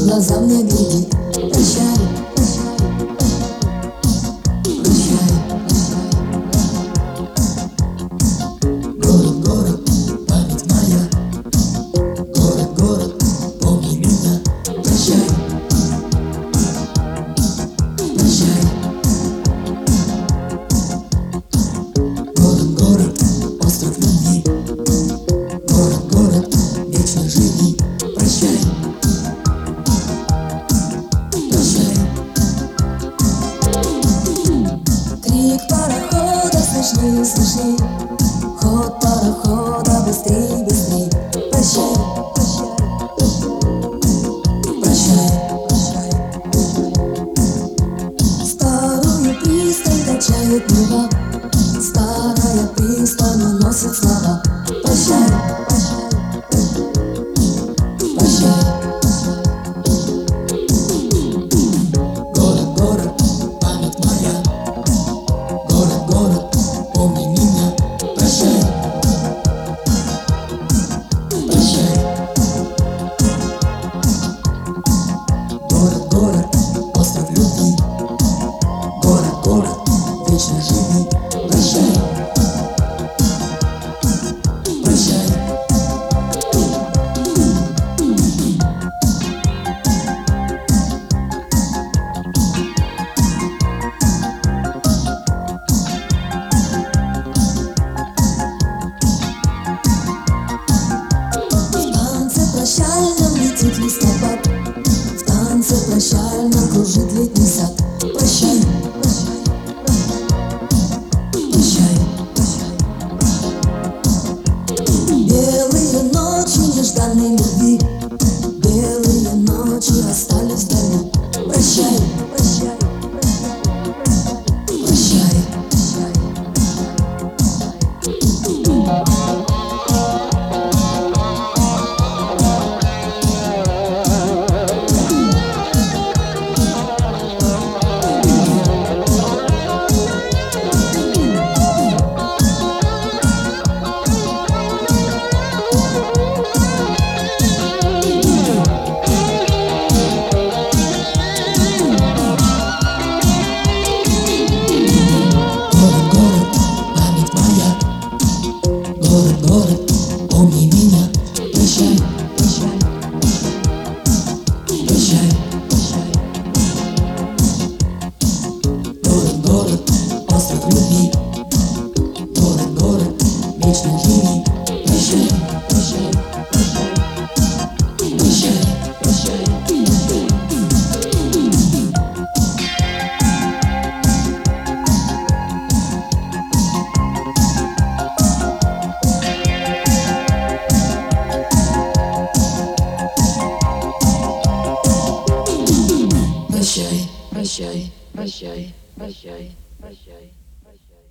глаза мне глядит. Прощай, прощай. Город, город, память моя. Город, город, помни меня. Прощай, прощай. Город, город, остров любви. Город, город, вечно живи. Прощай, прощай. Крик парохода слышны, слышны. Ход парохода быстрей, быстрей. Прощай, прощай, прощай, прощай. Старую пристань качает Нева. Старая пристань уносит слова. Прощай, прощай, прощай. Город, город, память моя. Город, город, помни меня. Прощай, прощай. Город, город, остров любви. Город, город, вечно живи. Прощай, прощай. В танце прощальном летит листопад. В танце прощальном кружит летний сад. Прощай, прощай, прощай, прощай. Белые ночи нежданной любви. Белые ночи остались вдали. Прощай, прощай, прощай, прощай. Город, город, помни меня. Прощай, прощай, прощай, прощай. Город, город, остров любви. Город, город, вечно живи. Прощай, прощай, прощай, прощай, прощай. Прощай, прощай, прощай, прощай, прощай, прощай.